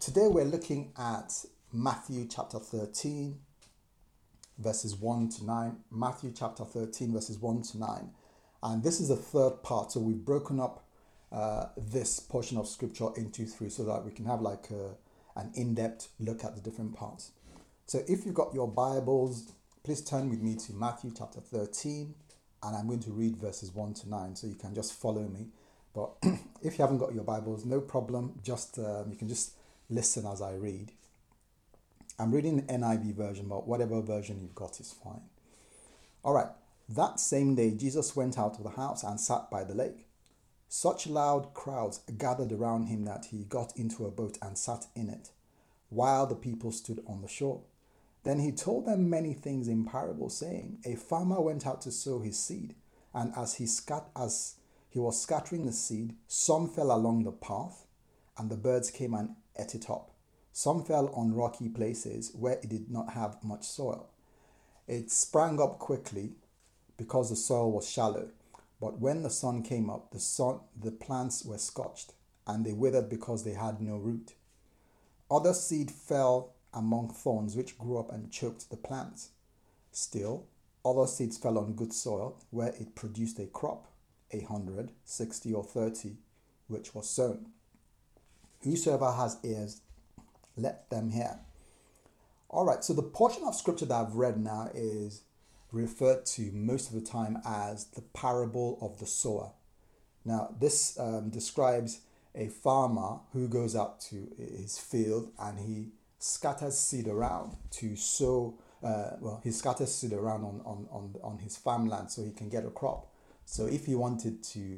today we're looking at Matthew chapter 13, verses 1 to 9. Matthew chapter 13, verses 1 to 9. And this is the third part. So we've broken up this portion of scripture into three so that we can have like an in-depth look at the different parts. So if you've got your Bibles, please turn with me to Matthew chapter 13, and I'm going to read verses 1 to 9 so you can just follow me. But if you haven't got your Bibles, no problem. Just you can just listen as I read. I'm reading the NIV version, but whatever version you've got is fine. All right. That same day, Jesus went out of the house and sat by the lake. Such loud crowds gathered around him that he got into a boat and sat in it, while the people stood on the shore. Then he told them many things in parables, saying, a farmer went out to sow his seed, and as he was scattering the seed, some fell along the path, and the birds came and ate it up. Some fell on rocky places where it did not have much soil. It sprang up quickly because the soil was shallow. But when the sun came up, the plants were scorched, and they withered because they had no root. Other seed fell among thorns, which grew up and choked the plants. Still, other seeds fell on good soil, where it produced a crop, 100, 60, or 30, which was sown. Whosoever has ears, let them hear. All right, so the portion of scripture that I've read now is referred to most of the time as the parable of the sower. Now, this describes a farmer who goes out to his field and he scatters seed around to sow. He scatters seed around on his farmland so he can get a crop. So if he wanted to,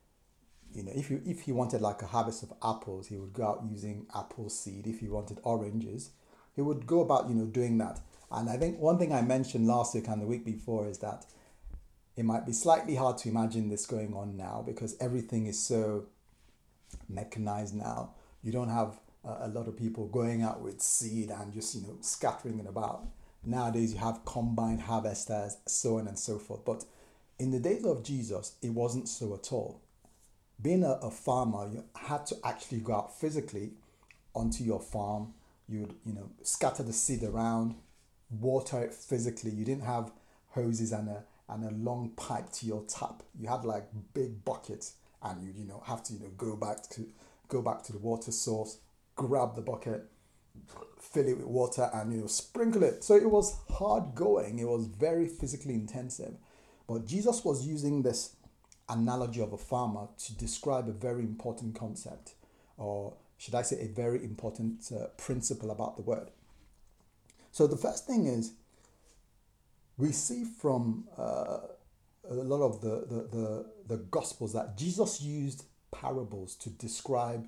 if he wanted like a harvest of apples, he would go out using apple seed. If he wanted oranges, he would go about, doing that. And I think one thing I mentioned last week and the week before is that it might be slightly hard to imagine this going on now because everything is so mechanized now. You don't have a lot of people going out with seed and just, scattering it about. Nowadays you have combine harvesters, so on and so forth. But in the days of Jesus, it wasn't so at all. Being a farmer, you had to actually go out physically onto your farm. You'd, scatter the seed around, water it physically. You didn't have hoses and a long pipe to your tap. You had like big buckets, and you have to go back to the water source, grab the bucket, fill it with water, and sprinkle it. So it was hard going. It was very physically intensive. But Jesus was using this analogy of a farmer to describe a very important concept, or should I say a very important principle about the word. So the first thing is we see from a lot of the Gospels that Jesus used parables to describe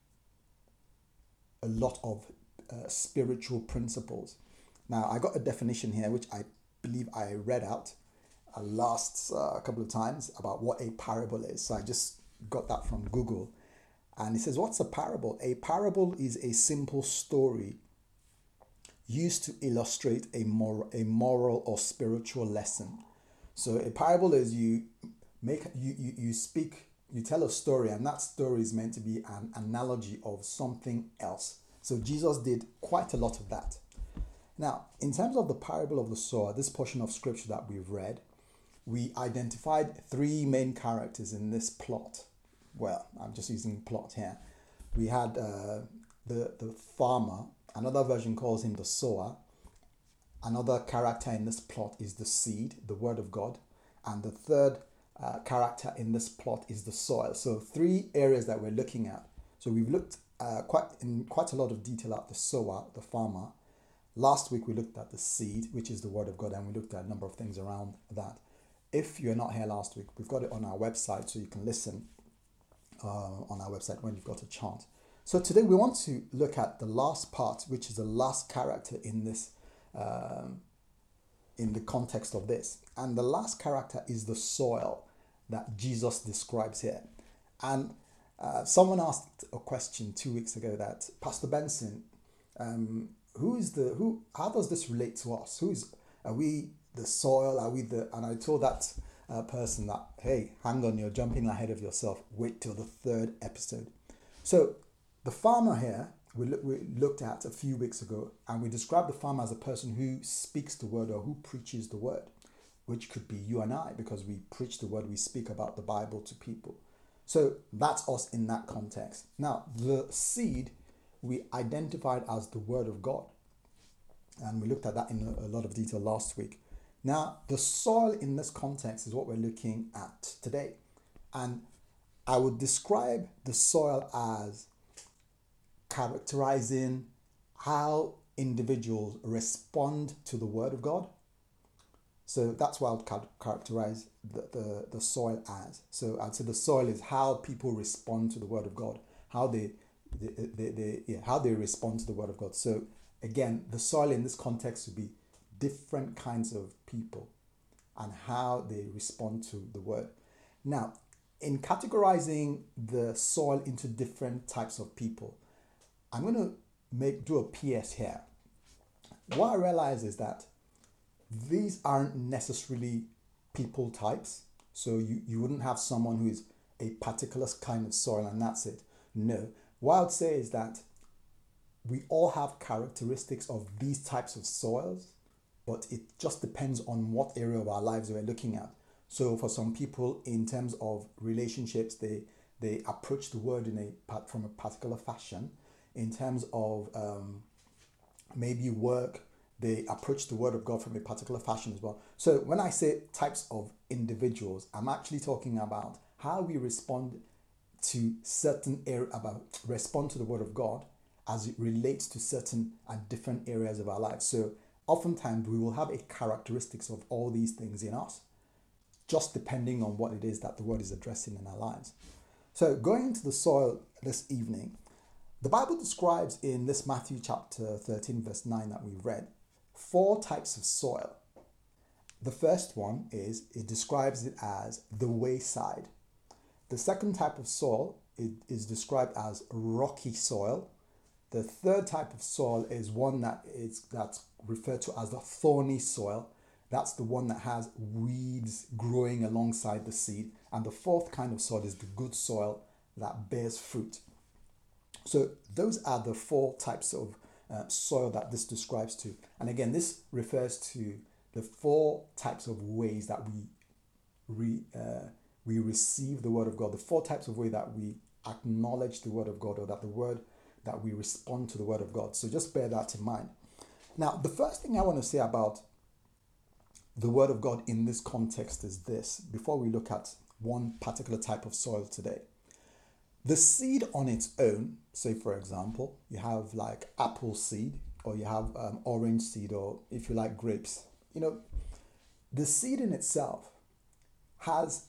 a lot of spiritual principles. Now, I got a definition here, which I believe I read out last couple of times about what a parable is. So I just got that from Google. And it says, what's a parable? A parable is a simple story used to illustrate a moral or spiritual lesson. So a parable is you tell a story, and that story is meant to be an analogy of something else. So Jesus did quite a lot of that. Now, in terms of the parable of the sower, this portion of scripture that we've read, we identified three main characters in this plot. Well, I'm just using plot here. We had the farmer. Another version calls him the sower. Another character in this plot is the seed, the word of God. And the third character in this plot is the soil. So three areas that we're looking at. So we've looked quite a lot of detail at the sower, the farmer. Last week we looked at the seed, which is the word of God, and we looked at a number of things around that. If you're not here last week, we've got it on our website, so you can listen on our website when you've got a chance. So today we want to look at the last part, which is the last character in this, in the context of this. And the last character is the soil that Jesus describes here. And someone asked a question 2 weeks ago that, Pastor Benson, how does this relate to us? Are we the soil? And I told that person that, hey, hang on, you're jumping ahead of yourself. Wait till the third episode. So the farmer here we looked at a few weeks ago, and we described the farmer as a person who speaks the word or who preaches the word, which could be you and I, because we preach the word, we speak about the Bible to people. So that's us in that context. Now, the seed we identified as the word of God, and we looked at that in a lot of detail last week. Now, the soil in this context is what we're looking at today. And I would describe the soil as characterizing how individuals respond to the word of God. So that's what I would characterize the soil as. So I'd say the soil is how people respond to the word of God, how they respond to the word of God. So again, the soil in this context would be different kinds of people and how they respond to the word. Now, in categorizing the soil into different types of people, I'm going to do a PS here. What I realize is that these aren't necessarily people types. So you wouldn't have someone who is a particular kind of soil and that's it. No. What I would say is that we all have characteristics of these types of soils, but it just depends on what area of our lives we're looking at. So for some people, in terms of relationships, they approach the word from a particular fashion. In terms of maybe work, they approach the word of God from a particular fashion as well. So when I say types of individuals, I'm actually talking about how we respond to certain respond to the word of God as it relates to certain and different areas of our lives. So oftentimes we will have a characteristics of all these things in us, just depending on what it is that the word is addressing in our lives. So going into the soil this evening, the Bible describes in this Matthew chapter 13 verse 9 that we've read, 4 types of soil. The first one is, it describes it as the wayside. The second type of soil is described as rocky soil. The third type of soil is one that's referred to as the thorny soil. That's the one that has weeds growing alongside the seed. And the fourth kind of soil is the good soil that bears fruit. So those are the 4 types of soil that this describes to. And again, this refers to the 4 types of ways that we receive the word of God, the 4 types of way that we acknowledge the word of God, or that we respond to the word of God. So just bear that in mind. Now, the first thing I want to say about the word of God in this context is this, before we look at one particular type of soil today. The seed on its own, say for example, you have like apple seed, or you have orange seed, or if you like grapes, the seed in itself has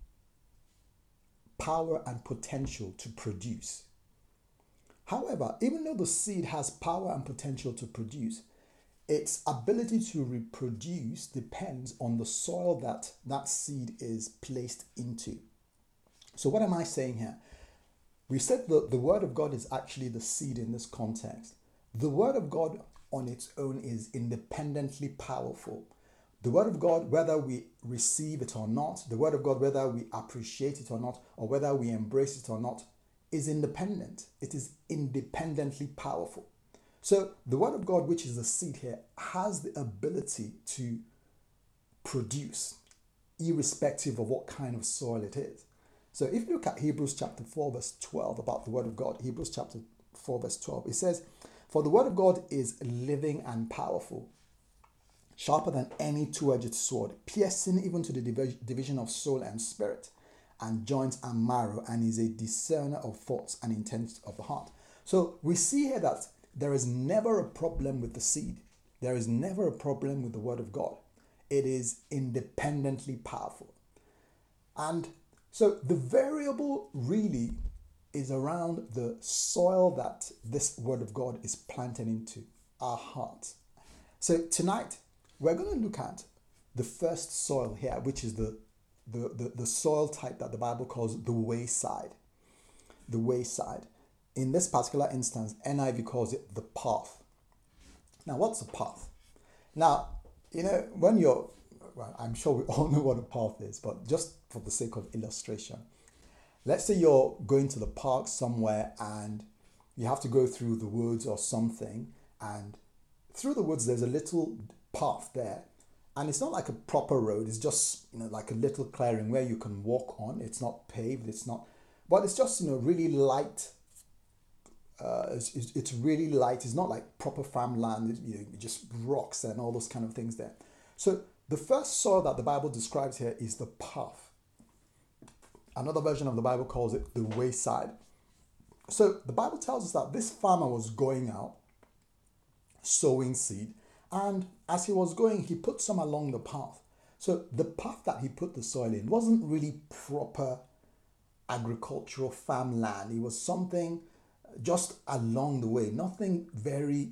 power and potential to produce. However, even though the seed has power and potential to produce, its ability to reproduce depends on the soil that seed is placed into. So what am I saying here? We said that the word of God is actually the seed in this context. The word of God on its own is independently powerful. The word of God, whether we receive it or not, the word of God, whether we appreciate it or not, or whether we embrace it or not, is independent. It is independently powerful. So the word of God, which is the seed here, has the ability to produce, irrespective of what kind of soil it is. So if you look at Hebrews chapter 4 verse 12 about the word of God, Hebrews chapter 4 verse 12, it says, "For the word of God is living and powerful, sharper than any two-edged sword, piercing even to the division of soul and spirit, and joints and marrow, and is a discerner of thoughts and intents of the heart." So we see here that there is never a problem with the seed. There is never a problem with the word of God. It is independently powerful. And so the variable really is around the soil that this word of God is planted into, our hearts. So tonight, we're going to look at the first soil here, which is the soil type that the Bible calls the wayside. The wayside. In this particular instance, NIV calls it the path. Now, what's a path? Now, I'm sure we all know what a path is, but just for the sake of illustration, let's say you're going to the park somewhere and you have to go through the woods or something, and through the woods there's a little path there, and it's not like a proper road. It's just, like a little clearing where you can walk on. It's not paved, but it's just, really light. It's really light. It's not like proper farmland. Just rocks and all those kind of things there. So the first soil that the Bible describes here is the path. Another version of the Bible calls it the wayside. So the Bible tells us that this farmer was going out sowing seed, and as he was going, he put some along the path. So the path that he put the soil in wasn't really proper agricultural farmland. It was something just along the way, nothing very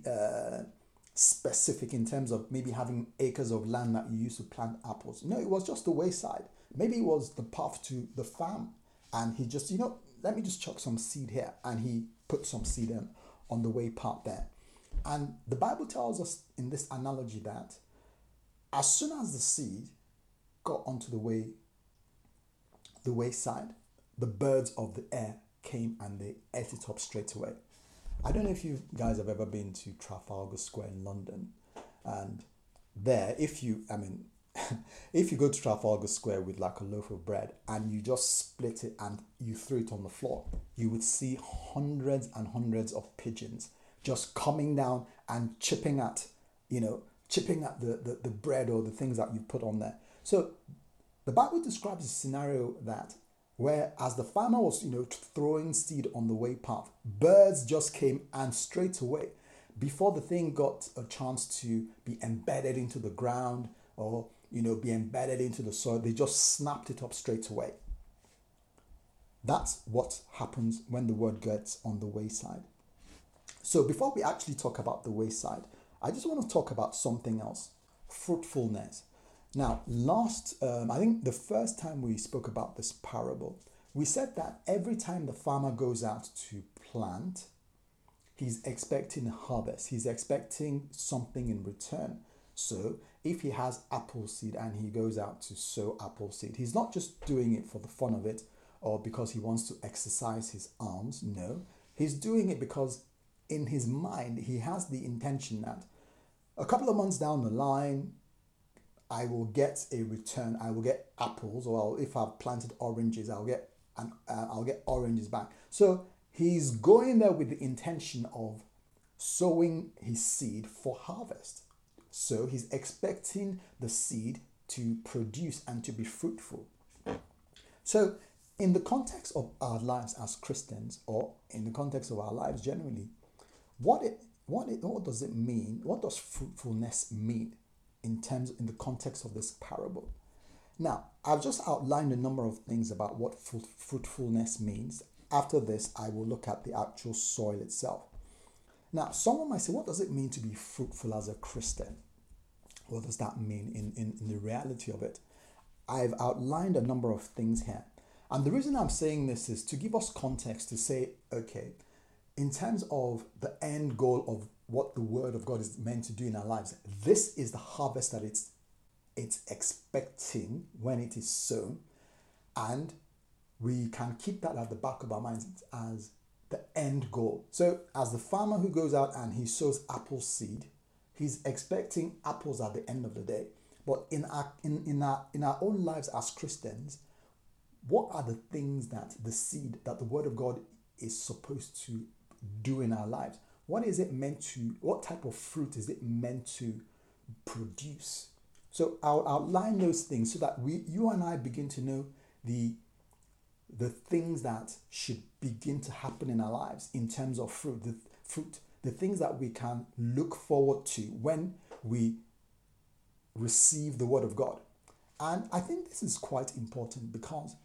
specific in terms of maybe having acres of land that you used to plant apples. No, it was just the wayside. Maybe it was the path to the farm, and he just, let me just chuck some seed here, and he put some seed in on the way path there. And the Bible tells us in this analogy that as soon as the seed got onto the wayside, the birds of the air came and they ate it up straight away. I don't know if you guys have ever been to Trafalgar Square in London, and there, if you go to Trafalgar Square with like a loaf of bread and you just split it and you throw it on the floor, you would see hundreds and hundreds of pigeons just coming down and chipping at the bread or the things that you put on there. So the Bible describes a scenario that where as the farmer was, throwing seed on the way path, birds just came and straight away, before the thing got a chance to be embedded into the ground or, be embedded into the soil, they just snapped it up straight away. That's what happens when the word gets on the wayside. So before we actually talk about the wayside, I just want to talk about something else, fruitfulness. Now, I think the first time we spoke about this parable, we said that every time the farmer goes out to plant, he's expecting a harvest. He's expecting something in return. So if he has apple seed and he goes out to sow apple seed, he's not just doing it for the fun of it or because he wants to exercise his arms. No, he's doing it because in his mind, he has the intention that a couple of months down the line, I will get a return. I will get apples, or if I've planted oranges, I'll get oranges back. So he's going there with the intention of sowing his seed for harvest. So he's expecting the seed to produce and to be fruitful. So in the context of our lives as Christians, or in the context of our lives generally, what does it mean? What does fruitfulness mean in the context of this parable? Now, I've just outlined a number of things about what fruitfulness means. After this, I will look at the actual soil itself. Now, someone might say, what does it mean to be fruitful as a Christian? What does that mean in the reality of it? I've outlined a number of things here. And the reason I'm saying this is to give us context to say, okay, in terms of the end goal of what the Word of God is meant to do in our lives, this is the harvest that it's expecting when it is sown. And we can keep that at the back of our minds as the end goal. So as the farmer who goes out and he sows apple seed, he's expecting apples at the end of the day. But in our own lives as Christians, what are the things that the seed that the Word of God is supposed to do in our lives? What type of fruit is it meant to produce? So I'll outline those things so that you and I begin to know the things that should begin to happen in our lives in terms of fruit, the things that we can look forward to when we receive the Word of God. And I think this is quite important because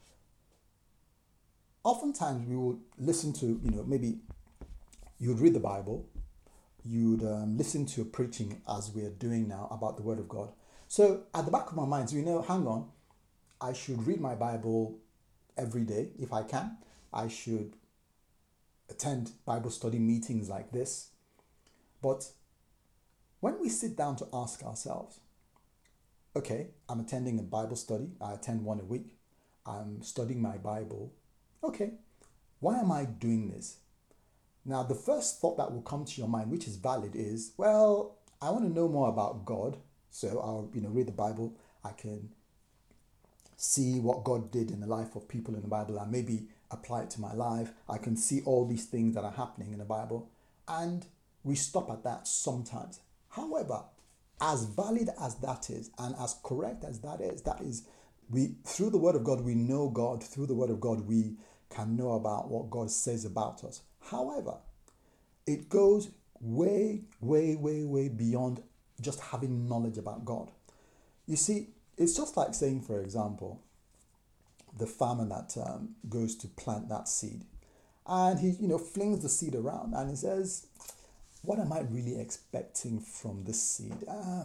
oftentimes we will listen to, maybe you'd read the Bible, you'd listen to a preaching as we are doing now about the Word of God. So at the back of my mind, hang on, I should read my Bible every day if I can. I should attend Bible study meetings like this. But when we sit down to ask ourselves, okay, I'm attending a Bible study. I attend one a week. I'm studying my Bible. Okay, why am I doing this? Now, the first thought that will come to your mind, which is valid, is, well, I want to know more about God. So I'll, read the Bible. I can see what God did in the life of people in the Bible and maybe apply it to my life. I can see all these things that are happening in the Bible. And we stop at that sometimes. However, as valid as that is and as correct as that is we, through the word of God, we know God. Through the word of God, we can know about what God says about us. However, it goes way, way, way, way beyond just having knowledge about God. You see, it's just like saying, for example, the farmer that goes to plant that seed, and he, flings the seed around, and he says, "What am I really expecting from this seed?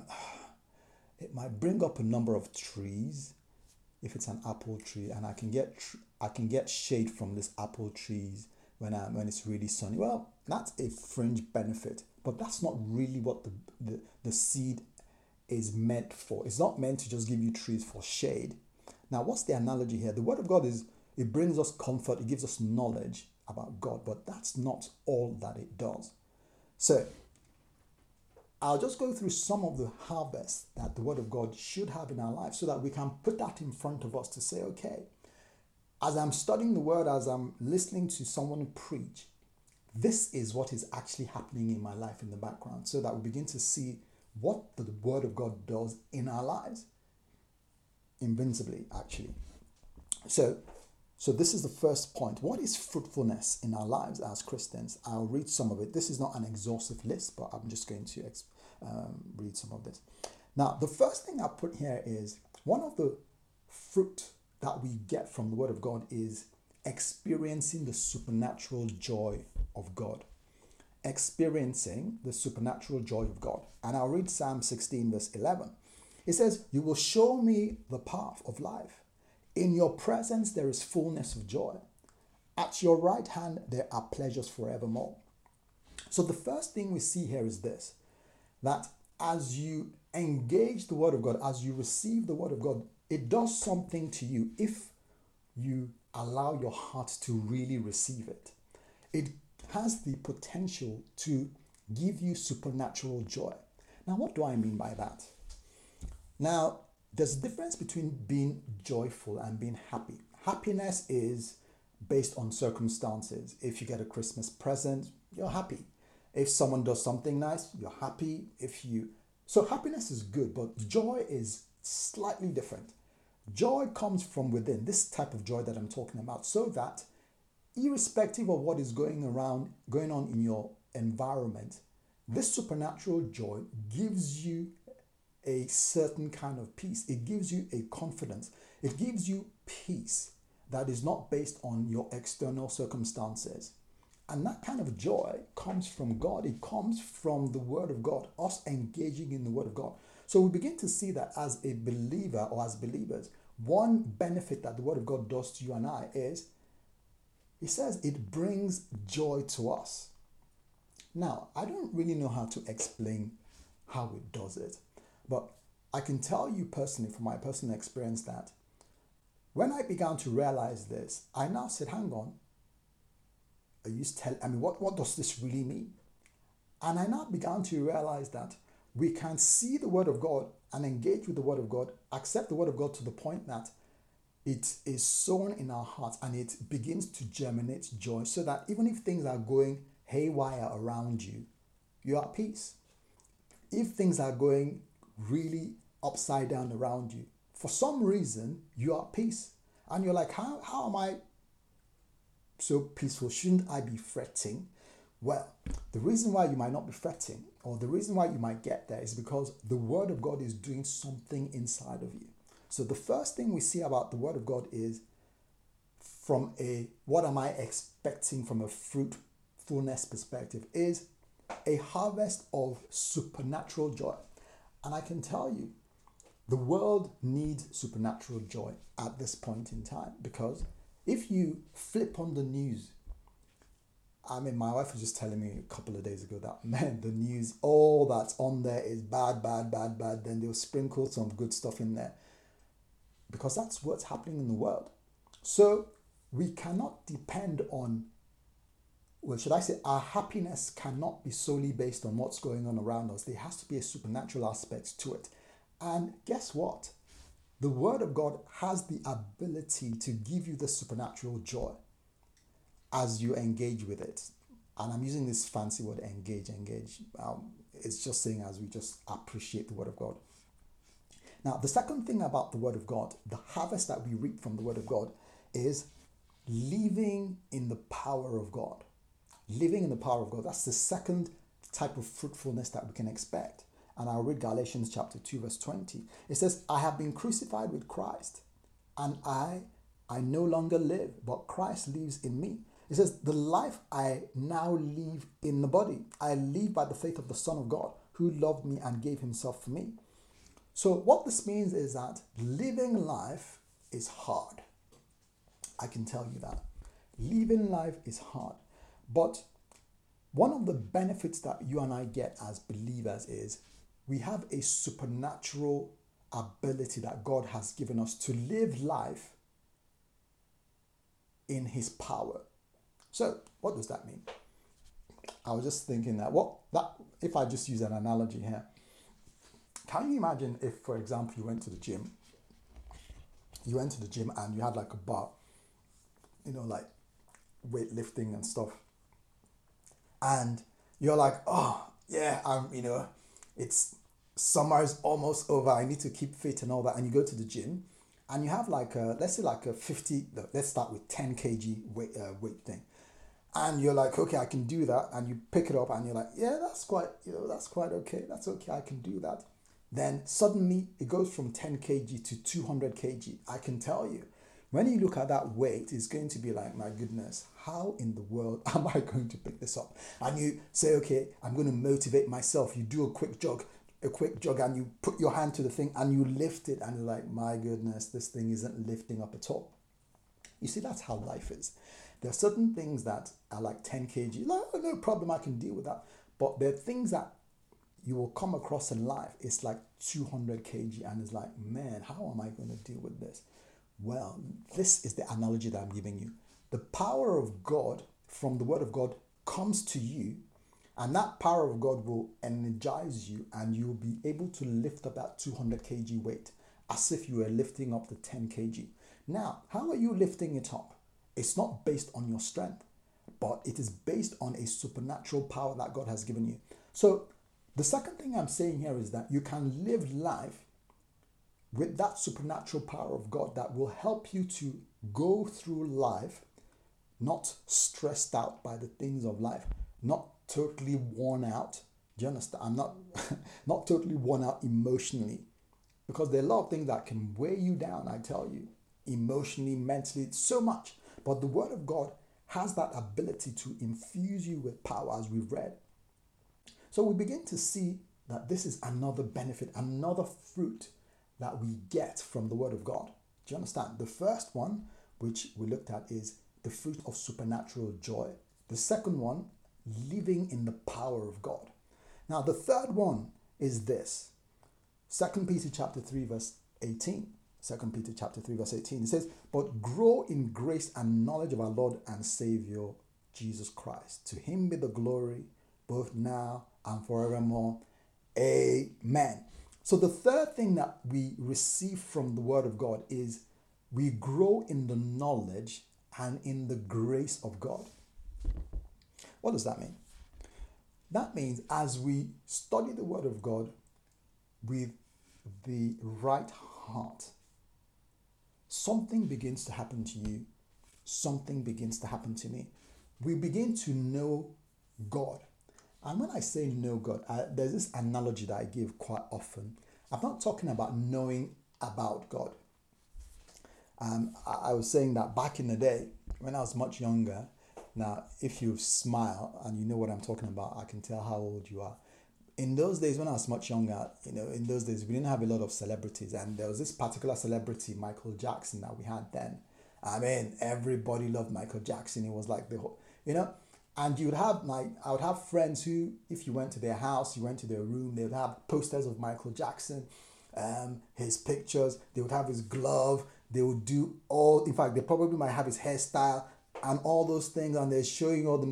It might bring up a number of trees, if it's an apple tree, and I can get shade from this apple trees when it's really sunny." Well, that's a fringe benefit, but that's not really what the seed is meant for. It's not meant to just give you trees for shade. Now, what's the analogy here? The word of God it brings us comfort, it gives us knowledge about God, but that's not all that it does. So I'll just go through some of the harvests that the word of God should have in our life so that we can put that in front of us to say, okay, as I'm studying the word, as I'm listening to someone preach, this is what is actually happening in my life in the background, so that we begin to see what the word of God does in our lives. Invincibly, actually. So this is the first point. What is fruitfulness in our lives as Christians? I'll read some of it. This is not an exhaustive list, but I'm just going to read some of this. Now, the first thing I put here is one of the fruit that we get from the word of God is experiencing the supernatural joy of God. Experiencing the supernatural joy of God. And I'll read Psalm 16 verse 11. It says, "You will show me the path of life. In your presence there is fullness of joy. At your right hand there are pleasures forevermore." So the first thing we see here is this, that as you engage the word of God, as you receive the word of God, it does something to you if you allow your heart to really receive it. It has the potential to give you supernatural joy. Now, what do I mean by that? Now, there's a difference between being joyful and being happy. Happiness is based on circumstances. If you get a Christmas present, you're happy. If someone does something nice, you're happy. So happiness is good, but joy is slightly different. Joy comes from within, this type of joy that I'm talking about, so that irrespective of what is going on in your environment, this supernatural joy gives you a certain kind of peace. It gives you a confidence. It gives you peace that is not based on your external circumstances. And that kind of joy comes from God. It comes from the word of God, us engaging in the word of God. So we begin to see that as a believer or as believers, one benefit that the word of God does to you and I is, it says it brings joy to us. Now, I don't really know how to explain how it does it, but I can tell you personally, from my personal experience, that when I began to realize this, I now said, hang on, what does this really mean? And I now began to realize that we can see the word of God and engage with the word of God, accept the word of God to the point that it is sown in our hearts and it begins to germinate joy, so that even if things are going haywire around you, you are at peace. If things are going really upside down around you, for some reason, you are at peace. And you're like, how am I so peaceful? Shouldn't I be fretting? Well, the reason why you might not be fretting, or the reason why you might get there, is because the word of God is doing something inside of you. So the first thing we see about the word of God is, from what am I expecting from a fruitfulness perspective, is a harvest of supernatural joy. And I can tell you, the world needs supernatural joy at this point in time, because if you flip on the news, my wife was just telling me a couple of days ago that, man, the news, all that's on there is bad, bad, bad, bad. Then they'll sprinkle some good stuff in there, because that's what's happening in the world. So we cannot depend on well, should I say, our happiness cannot be solely based on what's going on around us. There has to be a supernatural aspect to it. And guess what? The Word of God has the ability to give you the supernatural joy as you engage with it. And I'm using this fancy word, engage. It's just saying as we just appreciate the Word of God. Now, the second thing about the Word of God, the harvest that we reap from the Word of God, is living in the power of God. Living in the power of God. That's the second type of fruitfulness that we can expect. And I'll read Galatians chapter 2, verse 20. It says, I have been crucified with Christ, and I no longer live, but Christ lives in me. It says, the life I now live in the body, I live by the faith of the Son of God, who loved me and gave himself for me. So what this means is that living life is hard. I can tell you that. Living life is hard. But one of the benefits that you and I get as believers is we have a supernatural ability that God has given us to live life in his power. So what does that mean? I was just thinking that if I just use an analogy here, can you imagine if, for example, you went to the gym and you had like a bar, like weightlifting and stuff. And you're like, oh yeah, it's summer is almost over. I need to keep fit and all that. And you go to the gym and you have let's start with 10 kg weight thing. And you're like, okay, I can do that. And you pick it up and you're like, yeah, that's quite okay. That's okay. I can do that. Then suddenly it goes from 10 kg to 200 kg. I can tell you, when you look at that weight, it's going to be like, my goodness, how in the world am I going to pick this up? And you say, okay, I'm going to motivate myself. You do a quick jog, and you put your hand to the thing and you lift it. And you're like, my goodness, this thing isn't lifting up at all. You see, that's how life is. There are certain things that are like 10 kg. Like, oh, no problem, I can deal with that. But there are things that you will come across in life. It's like 200 kg. And it's like, man, how am I going to deal with this? Well, this is the analogy that I'm giving you. The power of God from the Word of God comes to you, and that power of God will energize you, and you'll be able to lift up that 200 kg weight as if you were lifting up the 10 kg. Now, how are you lifting it up? It's not based on your strength, but it is based on a supernatural power that God has given you. So the second thing I'm saying here is that you can live life with that supernatural power of God that will help you to go through life not stressed out by the things of life, not totally worn out. Do you understand? I'm not totally worn out emotionally, because there are a lot of things that can weigh you down, I tell you, emotionally, mentally, so much. But the Word of God has that ability to infuse you with power, as we've read. So we begin to see that this is another benefit, another fruit that we get from the Word of God. Do you understand? The first one, which we looked at, is the fruit of supernatural joy. The second one, living in the power of God. Now, the third one is this. 2 Peter chapter 3, verse 18. 2 Peter chapter 3, verse 18. It says, but grow in grace and knowledge of our Lord and Savior, Jesus Christ. To him be the glory, both now and forevermore. Amen. So the third thing that we receive from the Word of God is we grow in the knowledge and in the grace of God. What does that mean? That means as we study the Word of God with the right heart, something begins to happen to you. Something begins to happen to me. We begin to know God. And when I say know God, there's this analogy that I give quite often. I'm not talking about knowing about God. I was saying that back in the day, when I was much younger, now if you smile and you know what I'm talking about, I can tell how old you are. In those days, when I was much younger, in those days, we didn't have a lot of celebrities. And there was this particular celebrity, Michael Jackson, that we had then. I mean, everybody loved Michael Jackson. It was like the whole, and I would have friends who, if you went to their house, you went to their room, they would have posters of Michael Jackson, his pictures, they would have his glove, they would do in fact, they probably might have his hairstyle and all those things, and they're showing all the moves.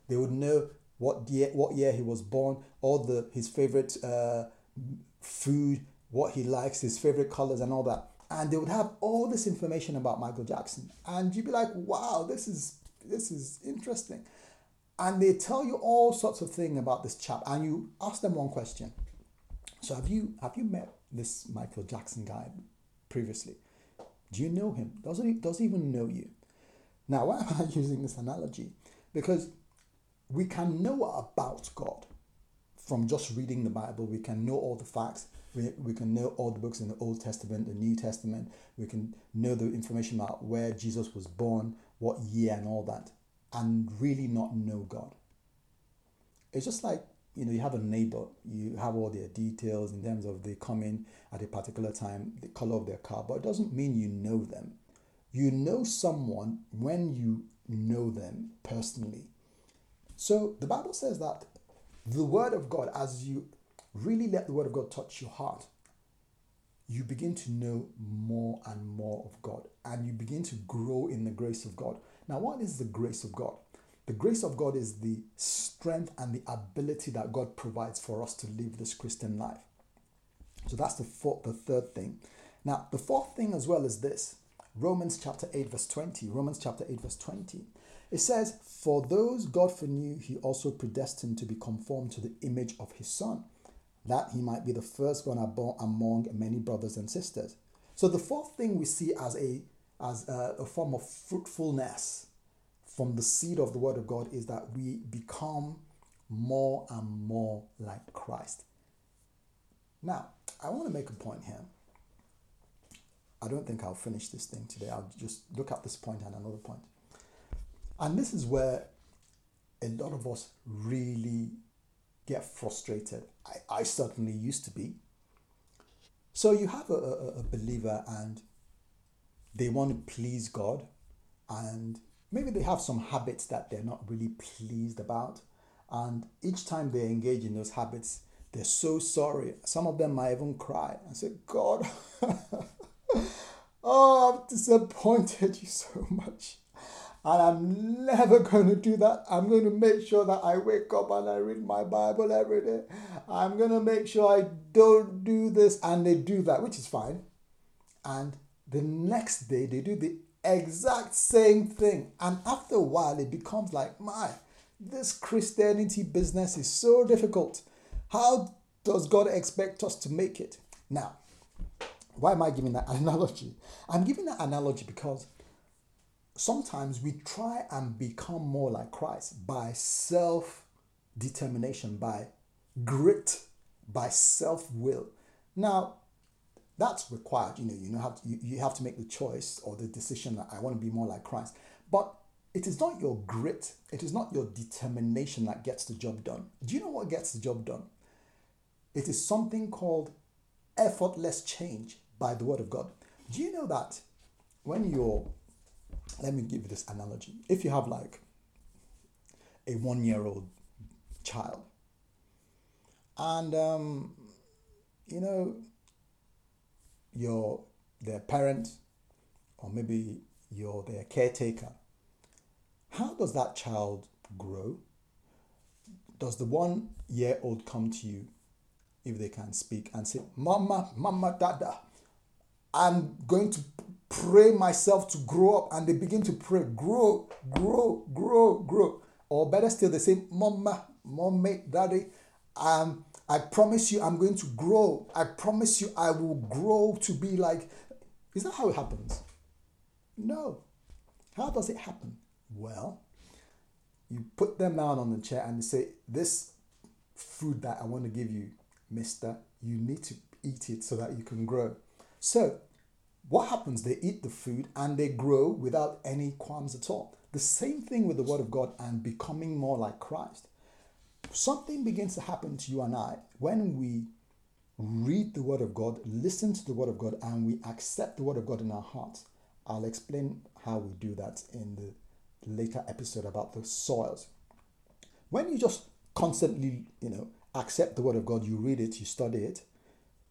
They would know what year he was born, his favorite food, what he likes, his favorite colors, and all that. And they would have all this information about Michael Jackson, and you'd be like, "Wow, this is interesting." And they tell you all sorts of things about this chap, and you ask them one question. So have you met this Michael Jackson guy previously? Do you know him? Does he even know you? Now, why am I using this analogy? Because we can know about God from just reading the Bible. We can know all the facts. We can know all the books in the Old Testament, the New Testament. We can know the information about where Jesus was born, what year, and all that, and really not know God. It's just like, you have a neighbor, you have all their details in terms of they come in at a particular time, the color of their car, but it doesn't mean you know them. You know someone when you know them personally. So the Bible says that the Word of God, as you really let the Word of God touch your heart, you begin to know more and more of God, and you begin to grow in the grace of God. Now, what is the grace of God? The grace of God is the strength and the ability that God provides for us to live this Christian life. So that's the third thing. Now, the fourth thing as well is this. Romans chapter 8 verse 20. Romans chapter 8 verse 20. It says, "For those God foreknew, he also predestined to be conformed to the image of his Son, that he might be the firstborn among many brothers and sisters." So the fourth thing we see as a form of fruitfulness from the seed of the Word of God is that we become more and more like Christ. Now, I want to make a point here. I don't think I'll finish this thing today. I'll just look at this point and another point. And this is where a lot of us really get frustrated. I certainly used to be. So you have a believer and they want to please God, and maybe they have some habits that they're not really pleased about. And each time they engage in those habits, they're so sorry. Some of them might even cry and say, "God, oh, I've disappointed you so much. And I'm never going to do that. I'm going to make sure that I wake up and I read my Bible every day. I'm going to make sure I don't do this." And they do that, which is fine. And the next day, they do the exact same thing. And after a while, it becomes like, this Christianity business is so difficult. How does God expect us to make it? Now, why am I giving that analogy? I'm giving that analogy because sometimes we try and become more like Christ by self-determination, by grit, by self-will. Now, that's required. You have to make the choice or the decision that I want to be more like Christ. But it is not your grit, it is not your determination that gets the job done. Do you know what gets the job done? It is something called effortless change by the Word of God. Do you know that when let me give you this analogy. If you have like a 1-year-old child and, you're their parent, or maybe you're their caretaker, how does that child grow? Does the 1-year-old come to you, if they can speak, and say, "Mama, Dada, I'm going to pray myself to grow up," and they begin to pray, "Grow, grow, grow, grow"? Or better still, they say, "Mommy, Daddy, I promise you I'm going to grow. I promise you I will grow to be like..." Is that how it happens? No. How does it happen? Well, you put them down on the chair and you say, "This food that I want to give you, mister, you need to eat it so that you can grow." So what happens? They eat the food and they grow without any qualms at all. The same thing with the Word of God and becoming more like Christ. Something begins to happen to you and I when we read the Word of God, listen to the Word of God, and we accept the Word of God in our hearts. I'll explain how we do that in the later episode about the soils. When you just constantly, accept the Word of God, you read it, you study it,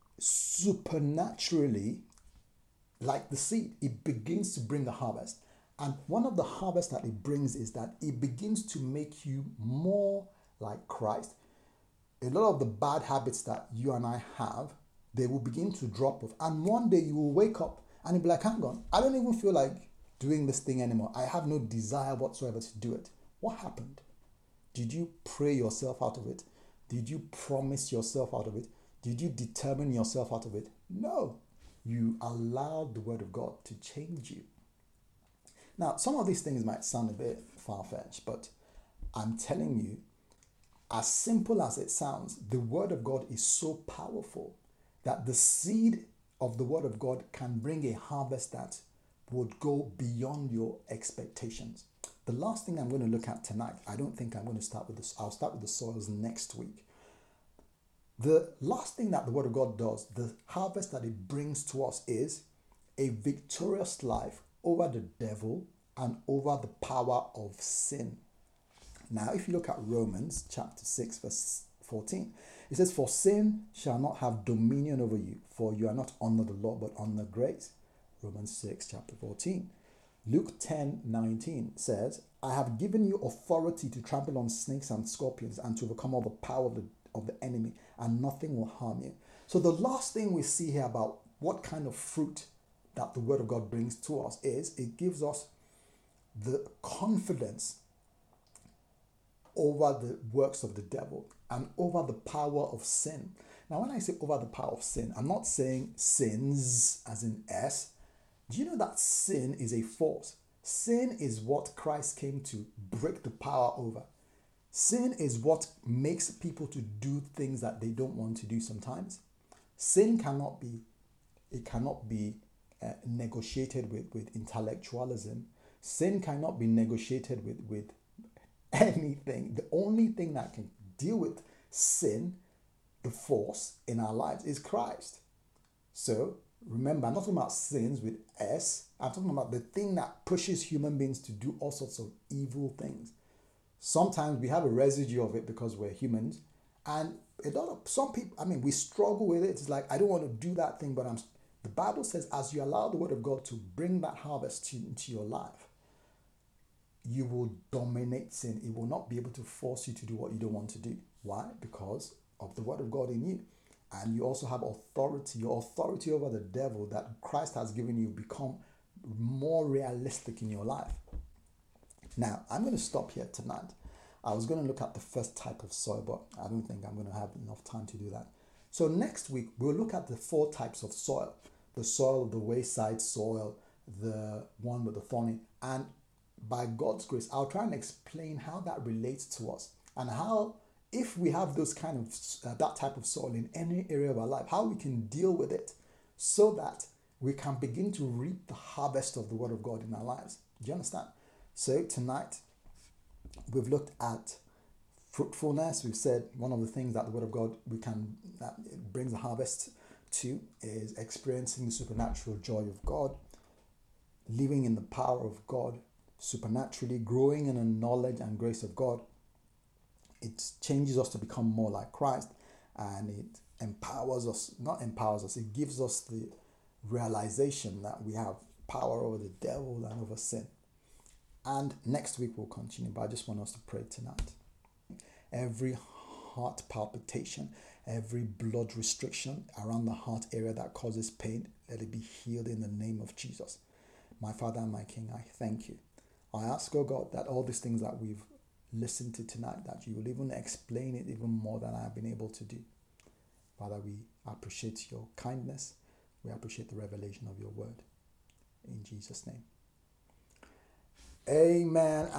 supernaturally, like the seed, it begins to bring a harvest. And one of the harvests that it brings is that it begins to make you more like Christ. A lot of the bad habits that you and I have, they will begin to drop off. And one day you will wake up and you'll be like, hang on, I don't even feel like doing this thing anymore. I have no desire whatsoever to do it. What happened? Did you pray yourself out of it? Did you promise yourself out of it? Did you determine yourself out of it? No. You allowed the word of God to change you. Now, some of these things might sound a bit far-fetched, but I'm telling you, as simple as it sounds, the word of God is so powerful that the seed of the word of God can bring a harvest that would go beyond your expectations. The last thing I'm going to look at tonight, I don't think I'm going to start with this. I'll start with the soils next week. The last thing that the word of God does, the harvest that it brings to us, is a victorious life over the devil and over the power of sin. Now, if you look at Romans chapter 6, verse 14, it says, "For sin shall not have dominion over you, for you are not under the law, but under grace." Romans 6, chapter 14. Luke 10:19 says, "I have given you authority to trample on snakes and scorpions and to overcome all the power of the enemy, and nothing will harm you." So the last thing we see here about what kind of fruit that the word of God brings to us is it gives us the confidence over the works of the devil and over the power of sin. Now, when I say over the power of sin, I'm not saying sins as in S. Do you know that sin is a force? Sin is what Christ came to break the power over. Sin is what makes people to do things that they don't want to do sometimes. Sin cannot be negotiated with intellectualism. Sin cannot be negotiated with anything. The only thing that can deal with sin, the force in our lives, is Christ. So remember, I'm not talking about sins with S. I'm talking about the thing that pushes human beings to do all sorts of evil things. Sometimes we have a residue of it because we're humans, and some people, we struggle with it. It's like, I don't want to do that thing, but the Bible says, as you allow the word of God to bring that harvest into your life, you will dominate sin. It will not be able to force you to do what you don't want to do. Why? Because of the word of God in you. And you also have authority. Your authority over the devil that Christ has given you become more realistic in your life. Now, I'm going to stop here tonight. I was going to look at the first type of soil, but I don't think I'm going to have enough time to do that. So next week, we'll look at the 4 types of soil. The soil of the wayside soil, the one with the thorny, and by God's grace, I'll try and explain how that relates to us and how, if we have those kind of that type of soil in any area of our life, how we can deal with it so that we can begin to reap the harvest of the word of God in our lives. Do you understand? So tonight, we've looked at fruitfulness. We've said one of the things that the word of God that it brings a harvest to is experiencing the supernatural joy of God, living in the power of God, supernaturally growing in the knowledge and grace of God. It changes us to become more like Christ, and it it gives us the realization that we have power over the devil and over sin. And next week we'll continue, but I just want us to pray tonight. Every heart palpitation, every blood restriction around the heart area that causes pain, let it be healed in the name of Jesus. My Father and my King, I thank you. I ask, oh God, that all these things that we've listened to tonight, that you will even explain it even more than I have been able to do. Father, we appreciate your kindness. We appreciate the revelation of your word. In Jesus' name. Amen.